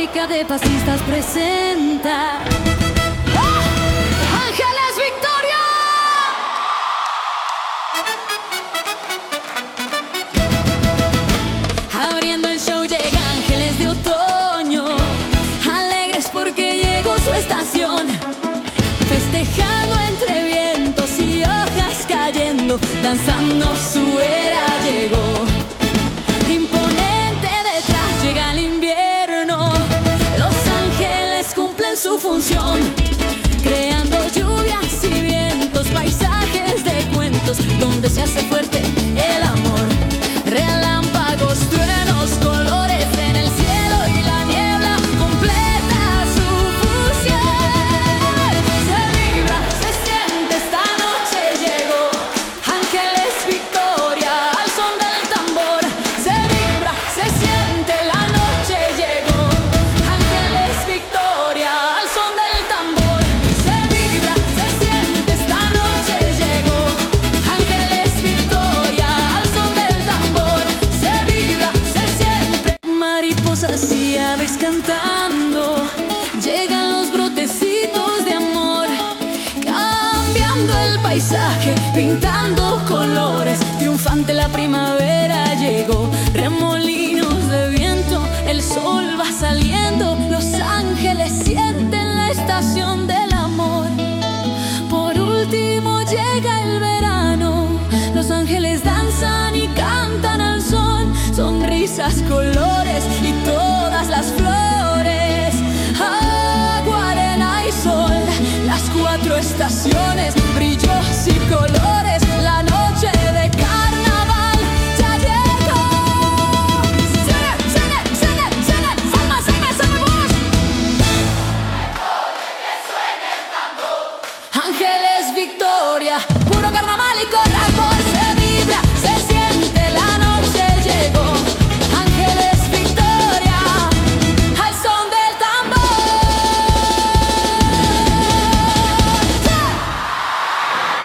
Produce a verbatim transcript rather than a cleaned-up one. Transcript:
Fábrica de pastistas presenta ¡Ah! Ángeles Victoria. Abriendo el show llega Ángeles de Otoño, alegres porque llegó su estación, festejando entre vientos y hojas cayendo, danzando su era llegó. Imponente detrás llega el invierno, los ángeles cumplen su función, creando lluvias y vientos, paisajes de cuentos, donde se hace fuerte el amor. Relámpagos, truenos, colores en el cielo y la niebla completa su fusión. Se vibra, se siente, esta noche llegó Ángeles Victoria al son del tambor. Se vibra, se siente, la noche llegó Ángeles Victoria al son del tambor. Se vibra, se siente, esta noche llegó Ángeles Victoria al son del tambor. Se vibra, se siente. Mariposas y aves cantando, llegan los brotecitos de amor, cambiando el paisaje, pintando colores. Triunfante la primavera llegó, remolinos de viento, el sol va saliendo, los ángeles sienten la estación del amor. Por último llega el verano, los ángeles danzan y cantan al son, sonrisas, colores y todas las flores. Agua, arena y sol, las cuatro estaciones, brillos y colores.